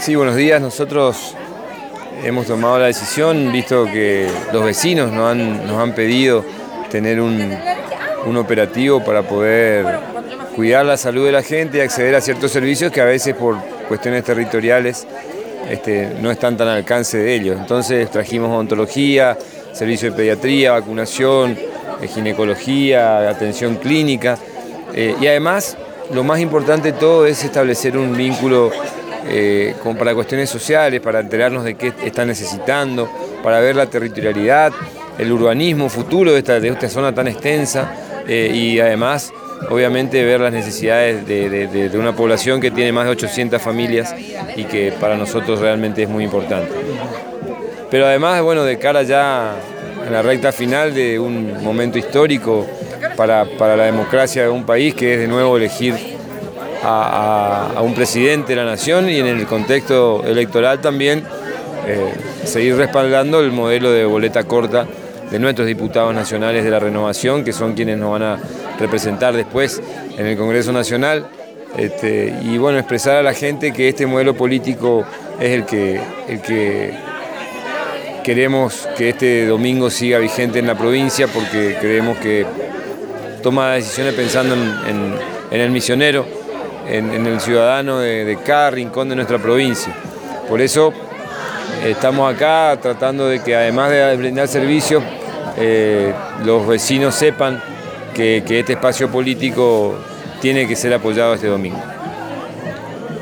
Sí, buenos días. Nosotros hemos tomado la decisión, visto que los vecinos nos han pedido tener un operativo para poder cuidar la salud de la gente y acceder a ciertos servicios que a veces por cuestiones territoriales no están tan al alcance de ellos. Entonces trajimos odontología, servicio de pediatría, vacunación, ginecología, atención clínica y además lo más importante de todo es establecer un vínculo para cuestiones sociales, para enterarnos de qué están necesitando, para ver la territorialidad, el urbanismo futuro de esta zona tan extensa y además obviamente ver las necesidades de una población que tiene más de 800 familias y que para nosotros realmente es muy importante. Pero además, bueno, de cara ya a la recta final de un momento histórico para la democracia de un país, que es de nuevo elegir a un presidente de la nación y en el contexto electoral también seguir respaldando el modelo de boleta corta de nuestros diputados nacionales de la Renovación, que son quienes nos van a representar después en el Congreso Nacional, y bueno, expresar a la gente que este modelo político es el que queremos que este domingo siga vigente en la provincia, porque creemos que toma decisiones pensando en el misionero, en el ciudadano de cada rincón de nuestra provincia. Por eso estamos acá tratando de que además de brindar servicios, los vecinos sepan que este espacio político tiene que ser apoyado este domingo.